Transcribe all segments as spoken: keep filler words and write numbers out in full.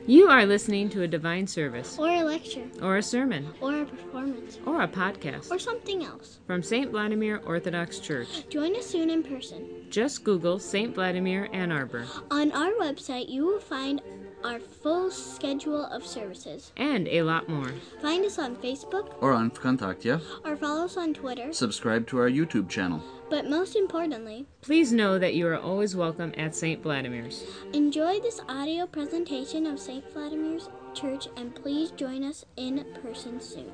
You are listening to a divine service, or a lecture, or a sermon, or a performance, or a podcast, or something else from Saint Vladimir Orthodox Church. Join us soon in person. Just Google Saint Vladimir Ann Arbor. On our website, you will find our full schedule of services. And a lot more. Find us on Facebook. Or on Vkontakte. Or follow us on Twitter. Subscribe to our YouTube channel. But most importantly, please know that you are always welcome at Saint Vladimir's. Enjoy this audio presentation of Saint Vladimir's Church, and please join us in person soon.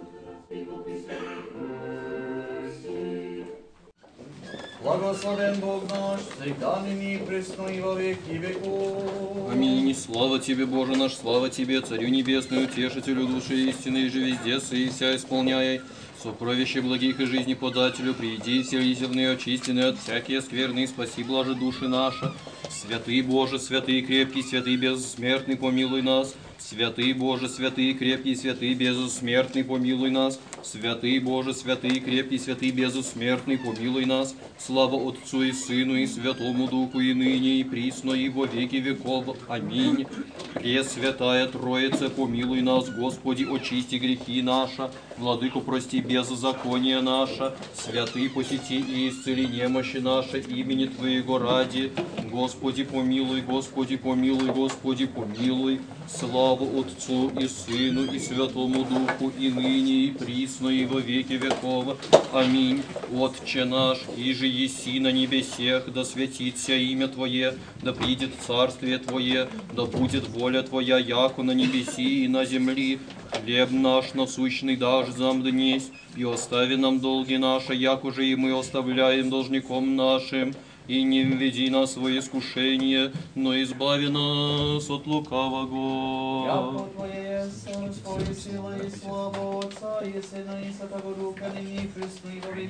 Благословен Бог наш, всегда ныне и присно и во веки веков. Аминь. Слава Тебе, Боже наш, слава Тебе, Царю Небесный, Утешителю души истины, же везде сы, вся исполняй. Сокровище благих и жизни подателю, приди, вселись в ны, очистены от всякие скверны, спаси, блаже души наши. Святый Боже, святый крепкий, святый безсмертный, помилуй нас. Святый Боже, святый крепкий, святый безсмертный, помилуй нас. Святый Боже, святый крепкий, святый безсмертный, помилуй нас. Слава Отцу и Сыну и Святому Духу, и ныне, и присно, и во веки веков. Аминь. Пресвятая Троица, помилуй нас, Господи, очисти грехи наши. Владыку, прости беззаконие наше. Святый, посети и исцели немощи наши, имени Твоего ради. Господи, помилуй, Господи, помилуй, Господи, помилуй. Славу Отцу и Сыну и Святому Духу, и ныне, и присно, и во веки веков. Аминь. Отче наш, иже еси на небесех, да святится имя Твое, да придет царствие Твое, да будет воля Твоя, яко на небеси и на земли. Хлеб наш насущный дашь нам днесь, и остави нам долги наши, яко же и мы оставляем должником нашим. И не введи нас во искушение, но избави нас от лукавого. Яко Твое царство и сила и слава Отца и Сына и Святого Духа, ныне и присно и во веки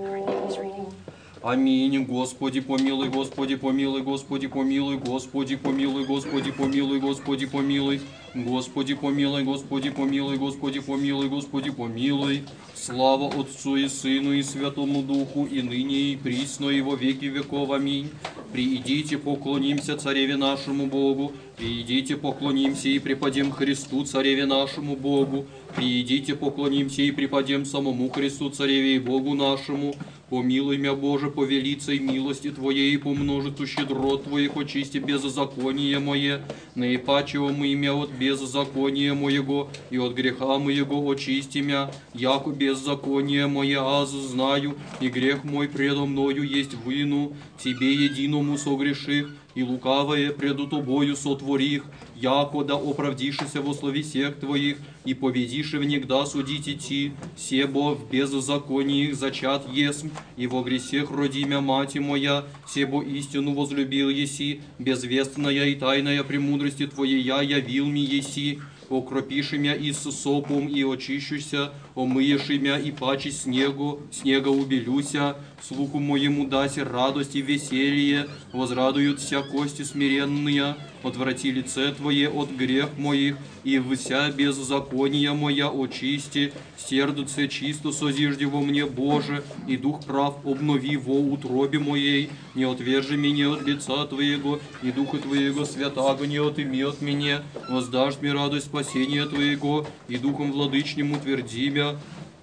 веков. Аминь. Господи, помилуй, Господи, помилуй, Господи, помилуй, Господи, помилуй, Господи, помилуй, Господи, помилуй. Господи, помилуй, Господи, помилуй, Господи, помилуй, Господи, помилуй. Слава Отцу и Сыну и Святому Духу, и ныне, и присно, и во веки веков. Аминь. Приидите, поклонимся Цареве нашему Богу. Приидите, поклонимся и преподем Христу, Цареве нашему Богу. Приидите, поклонимся и преподем самому Христу, Цареве и Богу нашему. Помилуй мя, Боже, по велицей милости Твоей, и по множеству щедрот Твоих, очисти беззаконие мое. Наипаче омый мя от беззакония моего, и от греха моего очисти мя, яко беззаконие мое аз знаю, и грех мой предо мною есть вину, Тебе единому согреших, и лукавое преду Тобою сотворих, яко да оправдишися во слове всех Твоих, и поведиши внегда судить идти, себо в беззаконии зачат есмь, и во гресех родимя мати моя, себо истину возлюбил еси, безвестная и тайная премудрости Твоей я явил ми еси, окропиши мя и с сопом, и очищуся, омыеши мя и паче снегу, снега убелюся, слуху моему даси радость и веселье, возрадуются кости смиренные, отврати лице Твое от грех моих, и вся беззакония моя очисти, сердце чисто созижди во мне, Боже, и дух прав обнови во утробе моей, не отвержи меня от лица Твоего, и духа Твоего святаго не отыми от меня, воздашь мне радость спасения Твоего, и духом владычним утверди мя.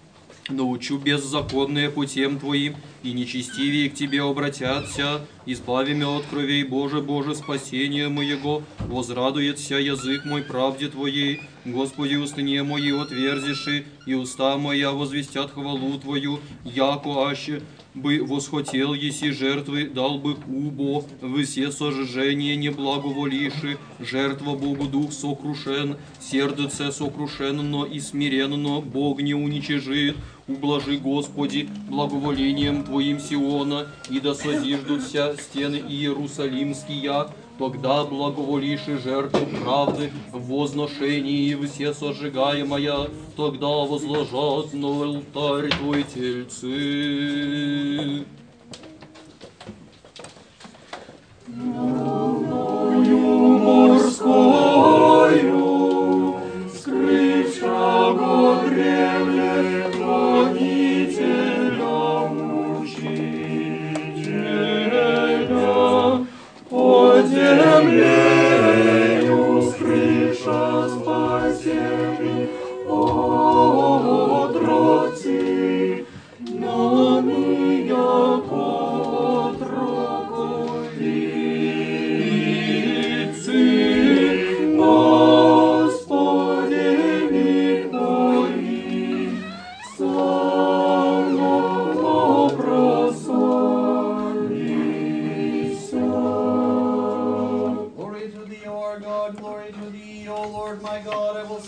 Научу беззаконные путем Твоим, и нечестивее к Тебе обратятся. Избави меня от кровей, Боже, Боже, спасение моего. Возрадуется язык мой правде Твоей. Господи, устыне мои отверзиши, и уста моя возвестят хвалу Твою, яко аще бы восхотел еси жертвы, дал бы убо, все сожжения не благоволиши, жертва Богу дух сокрушен, сердце сокрушенно и смиренно, Бог не уничижит. Ублажи, Господи, благоволением Твоим Сиона, и да созиждутся стены Иерусалимские, тогда благоволиши жертву правды в возношении все сожигаемая, тогда возложат на алтарь Твой тельцы. Волною морскою, скрывшего древле хранителя мучителя, под землею скрывшего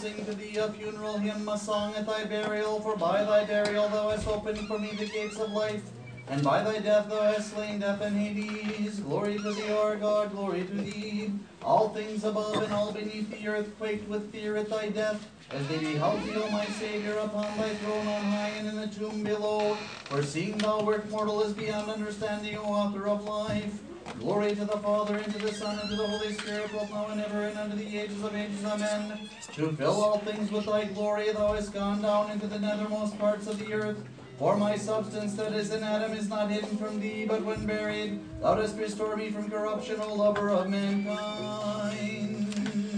sing to thee a funeral hymn, a song at thy burial. For by thy burial thou hast opened for me the gates of life, and by thy death thou hast slain death and Hades. Glory to thee, our God, glory to thee. All things above and all beneath the earth quaked with fear at thy death, as they beheld thee, O my Saviour, upon thy throne on high and in the tomb below. For seeing thou wert mortal is beyond understanding, O author of life. Glory to the Father, and to the Son, and to the Holy Spirit, both now and ever, and unto the ages of ages. Amen. To fill all things with thy glory, thou hast gone down into the nethermost parts of the earth. For my substance that is in Adam is not hidden from thee, but when buried, thou dost restore me from corruption, O lover of mankind.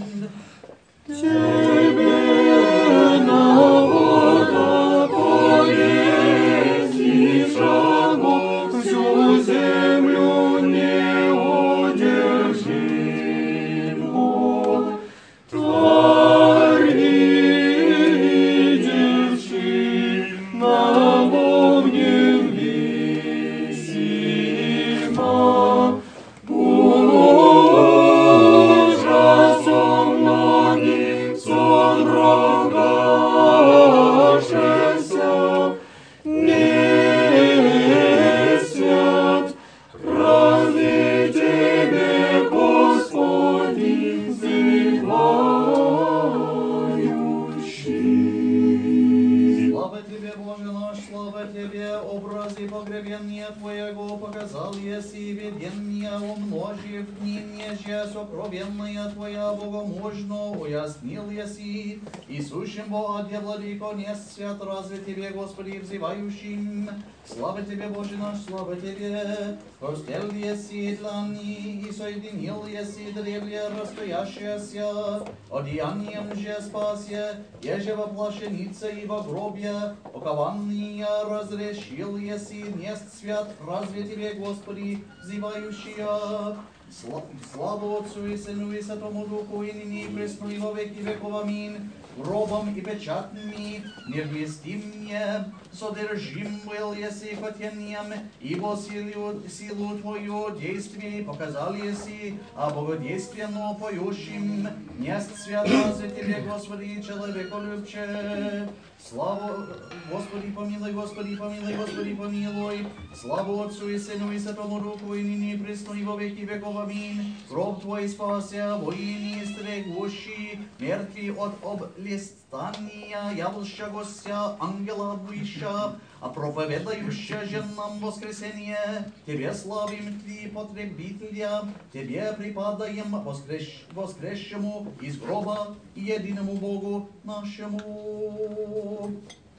Свят, разве Тебе, Господи, взывающим. Слава Тебе, Боже наш, слава Тебе. Простел еси длани, и соединил еси древле расстоящееся. Одеянием же спасье, еже воплощеница и во гробе. Окованные разрешил еси нест свят, разве Тебе, Господи, взывающие. Слава Отцу и Сыну и Святому Духу, и ныне и присно и во веки веков. Аминь. Гробом и печатными невместимне содержим был еси хотением, ибо силу, силу Твою действий показал еси, а богодейственно поющим нест свят разве Тебе, Господи, человеколюбче. Слава Господи, помилуй, Господи, помилуй, Господи, помилуй. Слава Отцу и Сыну и Святому Духу, и ныне и присно и во веки веков. Аминь. Гроб Твой спася, воини стрегущий, мертвый от облистания, явлющегося ангела обвища, а проповедающая же нам воскресение. Тебе славим Ты, потребителя, Тебе припадаем воскрес... воскресшему из гроба и единому Богу нашему.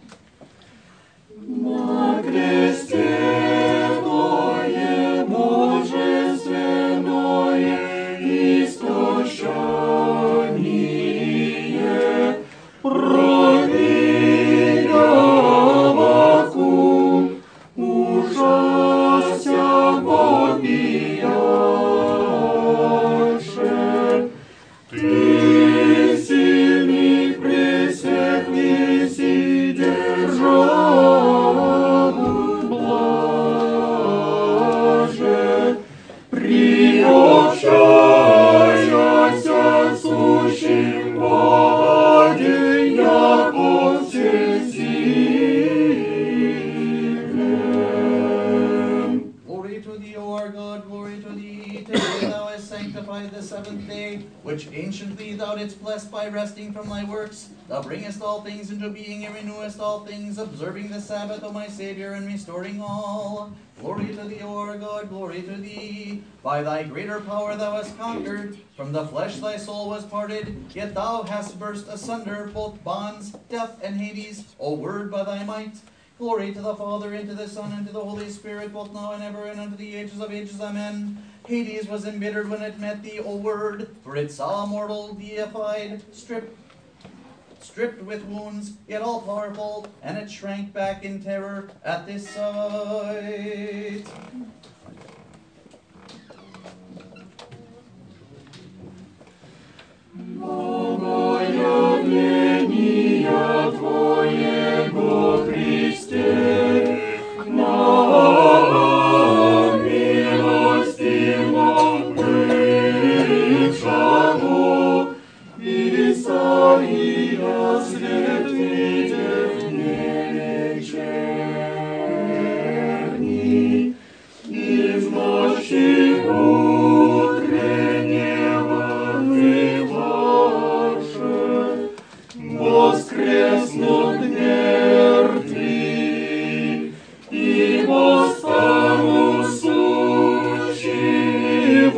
На кресте Твое божественное истощение провидя вокруг, ужася попияше. Ты сильных пресек веси держал блаже, приобщаяся сущим Боге, яко всесилен. Glory to thee, O our God, glory to thee. Today thou hast sanctified the seventh day, which anciently thou didst bless by resting from thy works. Thou bringest all things into being and renewest all things, observing the Sabbath, O my Saviour, and restoring all. Glory to thee, O our God, glory to thee. By thy greater power thou hast conquered. From the flesh thy soul was parted, yet thou hast burst asunder both bonds, death, and Hades, O Word, by thy might. Glory to the Father, and to the Son, and to the Holy Spirit, both now and ever, and unto the ages of ages. Amen. Hades was embittered when it met thee, O Word, for it saw mortal deified, stripped, stripped with wounds, yet all powerful, and it shrank back in terror at this sight. Богоявления Твоего, Христе, к нам милостиво бывшему, Исаия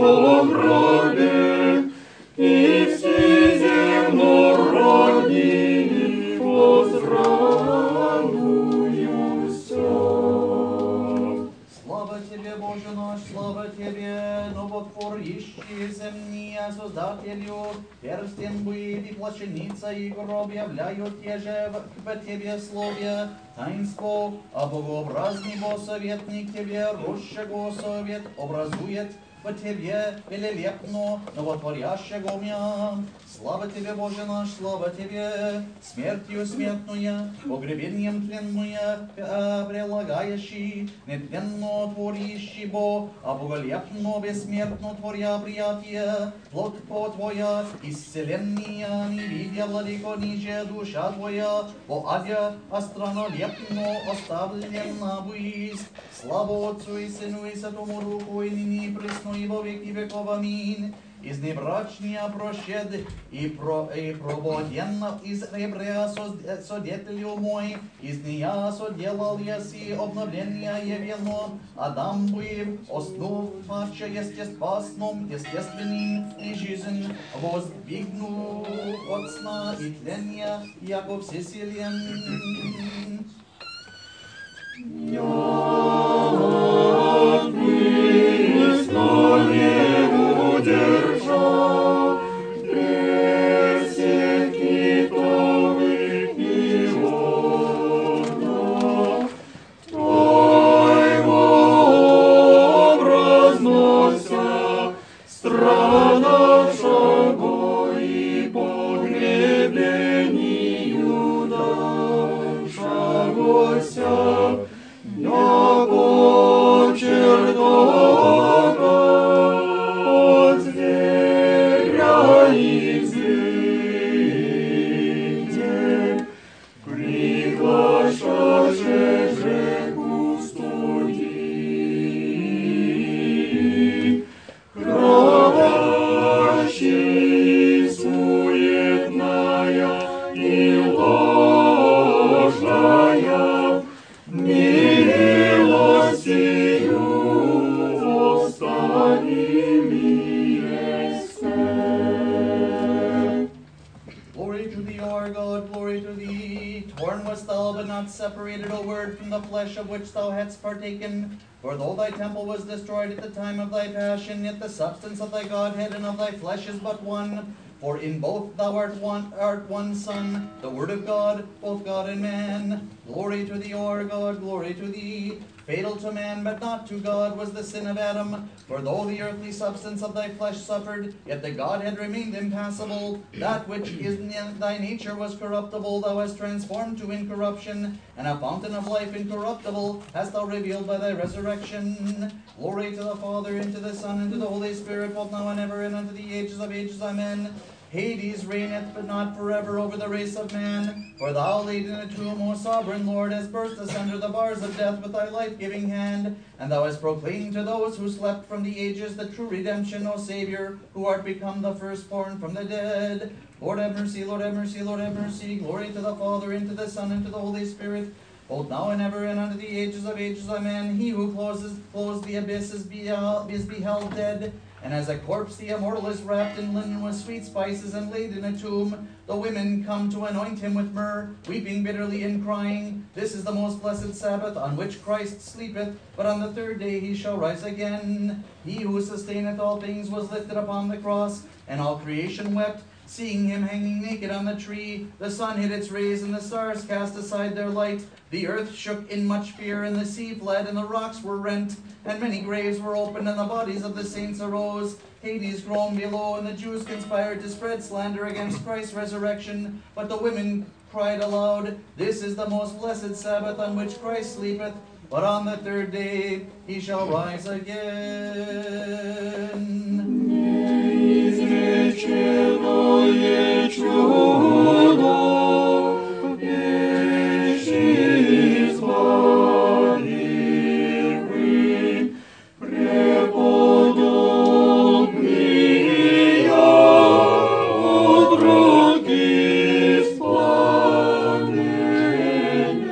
в гробе, и все земнородные возрадуются. Слава Тебе, Боже наш, слава Тебе, новотворящий земные Создателю, перстен быт и плащаница и гроб являют те же в, в Тебе слове, таинство, а богообразный Босоветник Тебе, росшего совет, образует в Тебе велелепно новотворящего мя. Слава Тебе, Боже наш, слава Тебе, смертью смертная, погребением тленная, прилагающий, нетленно творящий Бо, а боголепно бессмертно творя приятие, плоть по Твоя, исцеления не видя владыко ниже душа Твоя, по адя остранолепно оставлена бысть. Слава Отцу и Сыну и Святому Духу, и ныне и присно и во веки веков. Аминь. Из небрачния прощед и, про, и прободенно из ребря содетелю мой, из нея соделал яси обновления явено, Адам бы основ пача естествасном, естественным и жизнь, воздвигну от сна и тления, яко всесилен. Separated, O Word, from the flesh of which thou hadst partaken. For though thy temple was destroyed at the time of thy passion, yet the substance of thy Godhead and of thy flesh is but one. For in both thou art one, art one Son, the Word of God, both God and man. Glory to thee, O our God, glory to thee. Fatal to man, but not to God, was the sin of Adam. For though the earthly substance of thy flesh suffered, yet the Godhead remained impassible. That which is in thy nature was corruptible, thou hast transformed to incorruption, and a fountain of life incorruptible hast thou revealed by thy resurrection. Glory to the Father, and to the Son, and to the Holy Spirit, both now and ever, and unto the ages of ages. Amen. Hades reigneth, but not forever, over the race of man. For thou, laid in a tomb, O sovereign Lord, hast burst asunder the bars of death with thy life-giving hand. And thou hast proclaimed to those who slept from the ages the true redemption, O Savior, who art become the firstborn from the dead. Lord have mercy, Lord have mercy, Lord have mercy. Glory to the Father, and to the Son, and to the Holy Spirit, both now and ever, and unto the ages of ages. Amen. He who closes, closed the abyss is, be, uh, is beheld dead. And as a corpse the immortal is wrapped in linen with sweet spices and laid in a tomb, the women come to anoint him with myrrh, weeping bitterly and crying. This is the most blessed Sabbath, on which Christ sleepeth, but on the third day he shall rise again. He who sustaineth all things was lifted upon the cross, and all creation wept, seeing him hanging naked on the tree. The sun hid its rays, and the stars cast aside their light. The earth shook in much fear, and the sea fled, and the rocks were rent, and many graves were opened, and the bodies of the saints arose. Hades groaned below, and the Jews conspired to spread slander against Christ's resurrection. But the women cried aloud, This is the most blessed Sabbath, on which Christ sleepeth, but on the third day he shall rise again. Неизреченное чудо, вещи избавивый, преподобные от руки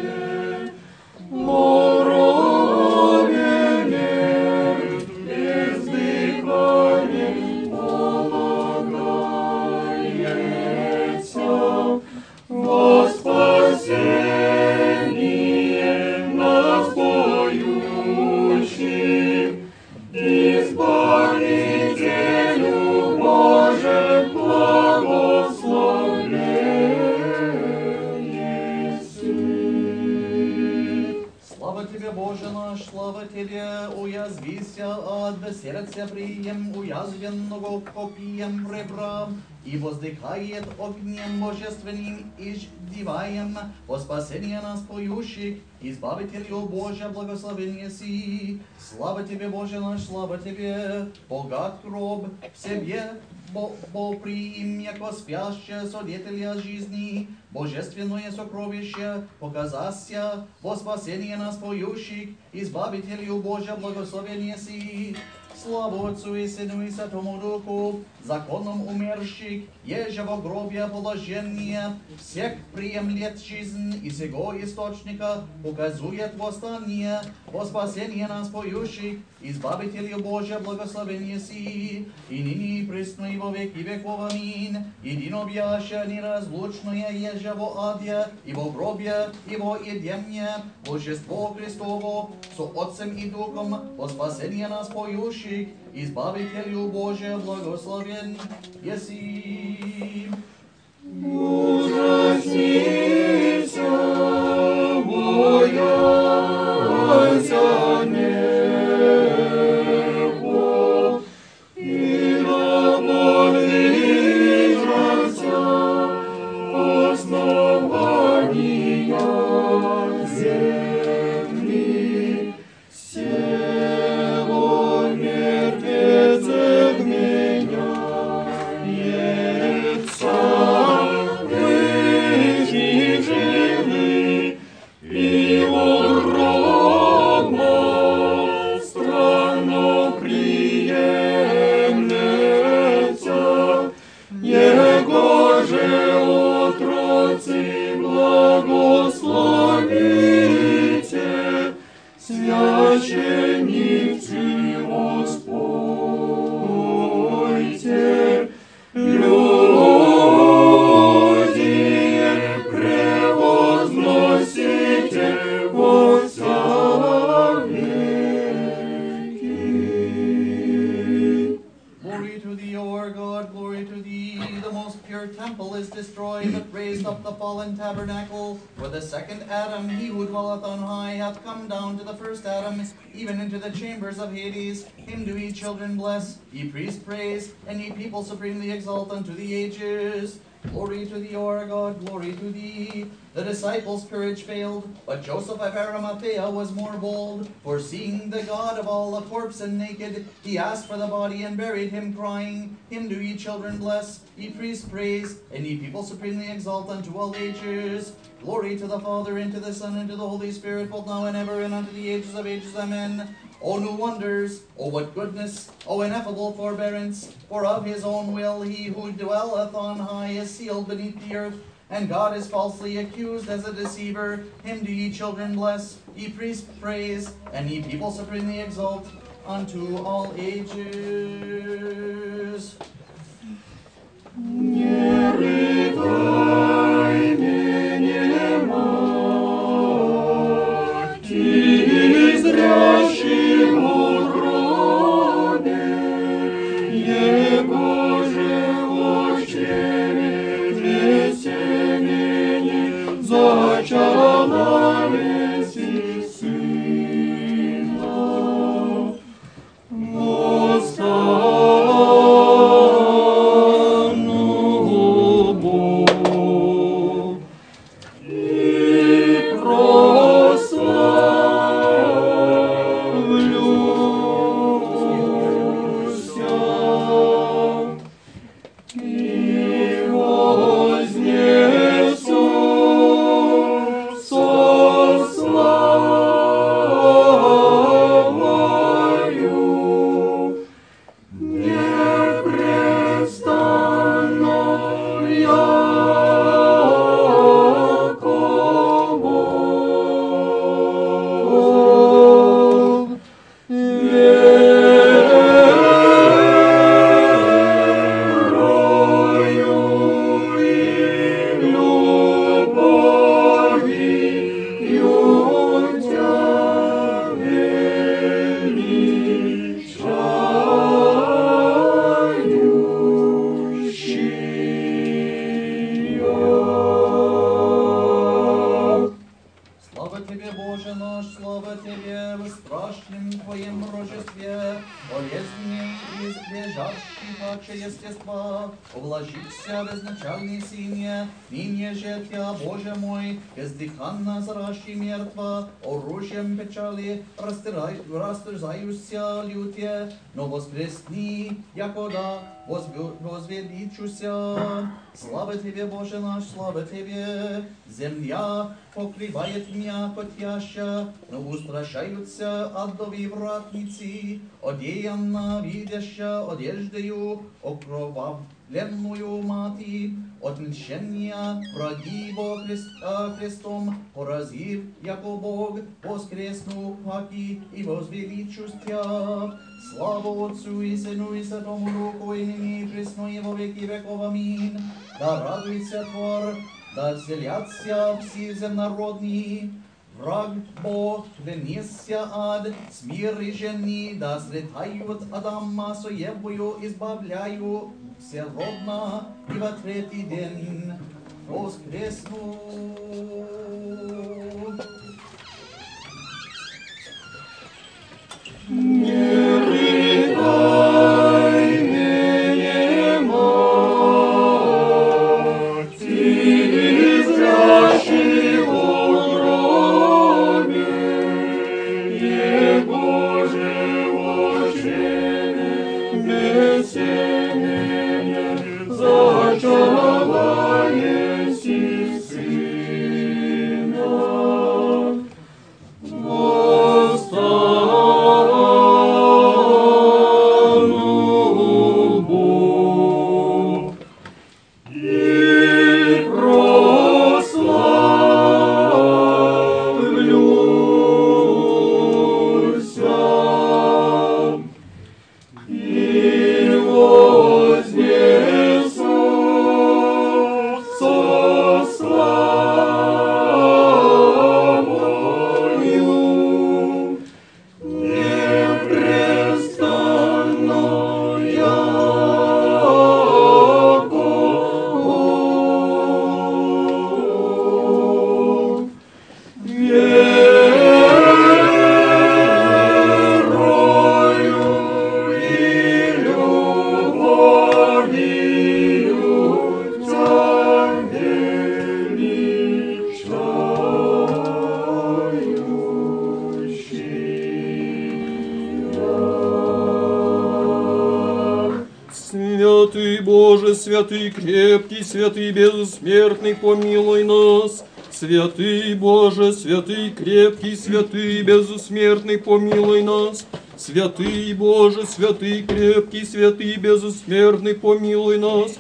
спламенные, моровенец без Избавителю Боже, благословен еси. Слава Тебе, Боже наш, слава Тебе, уязвися от сердца прием, уязвенного копием ребра, и воздыхает огнем божественным, иждиваем, во спасение нас поющих, избавителю Боже, благословен еси. Слава Тебе, Боже наш, слава Тебе, богат гроб в себе, бо, бо приим, яко спящее свидетеля жизни, божественное сокровище, показася во спасение нас поющих, избавителю Боже, благословен еси. Славу Отцу и Сыну и Святому Духу, законом умерших, еже во гробе положение, всех приемлет жизнь и сего источника, указует восстание, во спасение нас поющих, избавителю Боже, благословен еси, и ныне и присно и во веки веков, аминь. Единобъяще, неразлучное еже во аде, и во гробе, и во едемне, Божество Христово, со Отцем и Духом, во спасение нас поющих, избавителю Боже, благословен еси. Ужасися, бояся небо, и наподвижася основания земли. Село мертвецев меняется в их живых, и огромно странно приемлется, Его же отроцы благословите, священницы воспойте, люди превозносите во вся веки. Glory to thee, O our God, glory to thee. The most pure temple is destroyed, but raised up the fallen tabernacle. For the second Adam, he who dwelleth on high, hath come down to the first Adam, even into the chambers of Hades. Him do ye children bless, ye priests praise, and ye people supremely exalt unto the ages. Glory to thee, O our God, glory to thee. The disciples' courage failed, but Joseph of Arimathea was more bold. For seeing the God of all a corpse and naked, he asked for the body and buried him, crying, Him do ye children bless, ye priests praise, and ye people supremely exalt unto all ages. Glory to the Father, and to the Son, and to the Holy Spirit, both now and ever, and unto the ages of ages. Amen. O new wonders, O what goodness, O ineffable forbearance, for of his own will he who dwelleth on high is sealed beneath the earth, and God is falsely accused as a deceiver. Him do ye children bless, ye priests praise, and ye people supremely exalt unto all ages. Не рыдай меня, мать, зрящим утробе, Его же очередь весенней зачала месяц сына. Господи, из лежащих отче естества, увлажился безначальный сине, ныне же Тя, Боже мой, бездыханно зращий мертва, оружием печали растирай, растерзаюся люте, но воскресни, якода возвеличуся. Слава Тебе, Боже наш, слава Тебе, земля покрывает меня котяща, но устрашаются адови вратницы, одеянна видяща одеждою окровавленную мати, отмщения враги во Христа Христом, поразив, яко Бог, воскресну паки и возвеличусь Тя. Слава Отцу и Сыну и Святому Духу, и ныне и присно и во веки веков. Аминь. Да радуется твор, да вселятся все земнородные. Враг Бог, вынесся ад, смир и жени, да слетают Адама соевую, избавляю всеродно, и во третий день воскресну. Не рыдай меня, мать, и зрящий в гробе, Его животчине бессильное зачала еси Сына. Святый Боже, святый крепкий, святый безсмертный, помилуй нас. Святый Боже, святый крепкий, святый безсмертный, помилуй нас. Святый Боже, святый крепкий, святый безсмертный, помилуй нас.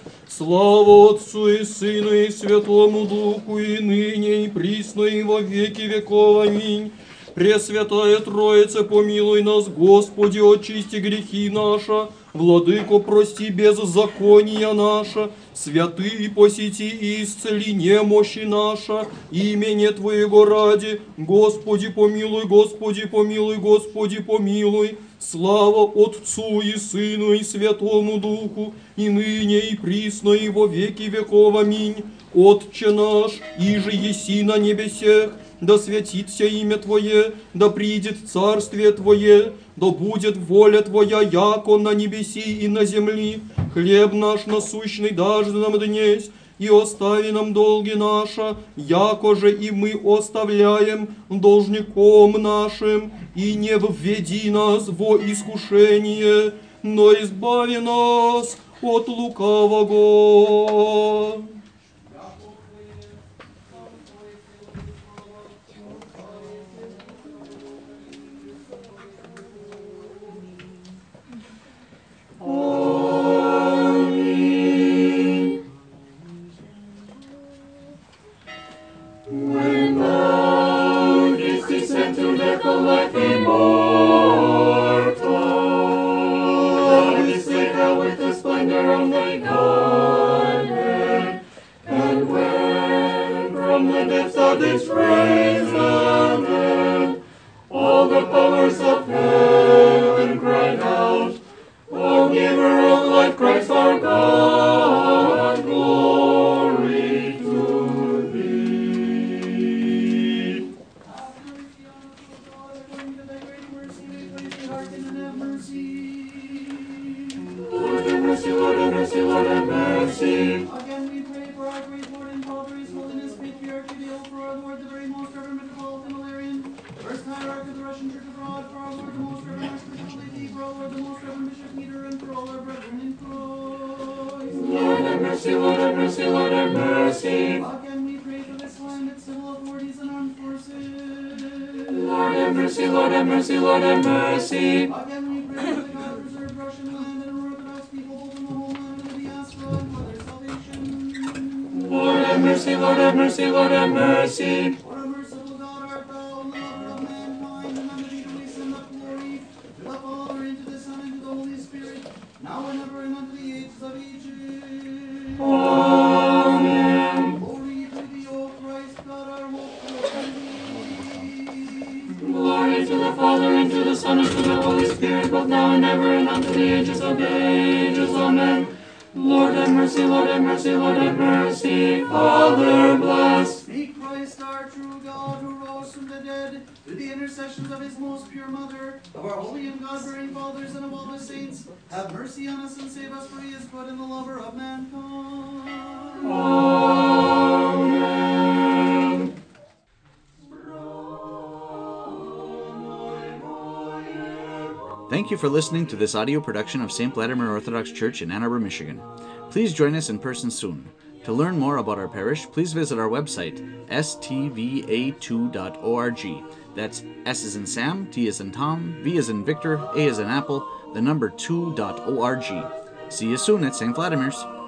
Слава Отцу и Сыну и Святому Духу, и ныне, и присно, и во веки веков. Аминь. Пресвятая Троица, помилуй нас, Господи, очисти грехи наши. Владыко, прости беззакония наша, святый посети и исцели немощи наша, имени Твоего ради, Господи помилуй, Господи помилуй, Господи помилуй. Слава Отцу и Сыну и Святому Духу, и ныне и присно и во веки веков. Аминь. Отче наш, иже еси на небесех, да святится имя Твое, да придет царствие Твое, да будет воля Твоя, яко на небеси и на земли. Хлеб наш насущный дашь нам днесь, и остави нам долги наши, яко же и мы оставляем должником нашим, и не введи нас во искушение, но избави нас от лукавого. Amen. When thou didst descend to death, O life immortal, thou didst lay down with the splendor of thy Godhead, and when from the depths thou didst raise the dead, all the powers of heaven cried out, O giver of life, Christ our God, glory to Thee. Have mercy on us, O God, according to Thy great mercy, we pray Thee, hearken and have mercy. mercy, Lord have mercy. How can we pray for this land, its civil authorities and armed forces? Lord have mercy, Lord have mercy, Lord have mercy. How can we pray for the God-preserved Russian land and Orthodox people both in the homeland and the diaspora and for their salvation? Lord have mercy, Lord have mercy, Lord have mercy. What a merciful God art thou, and the lover of mankind, and unto thee do we send up glory, to the Father, and to the Son, and to the Holy Spirit, now and ever, and unto the ages of ages. Amen. Glory to thee, O Christ, God our hope, and thee. Glory to the Father, and to the Son, and to the Holy Spirit, both now and ever, and unto the ages of ages. Amen. Lord have mercy, Lord have mercy, Lord have mercy. Father, bless. May Christ, our true God, who rose from the dead, through the intercessions of his most pure mother, of our holy and God-bearing fathers, and of all the saints, have mercy on us and save us, for he is good and the lover of mankind. Amen. Thank you for listening to this audio production of Saint Vladimir Orthodox Church in Ann Arbor, Michigan. Please join us in person soon. To learn more about our parish, please visit our website, s t v a two dot org. That's S as in Sam, T as in Tom, V as in Victor, A as in Apple, the number two dot org. See you soon at Saint Vladimir's.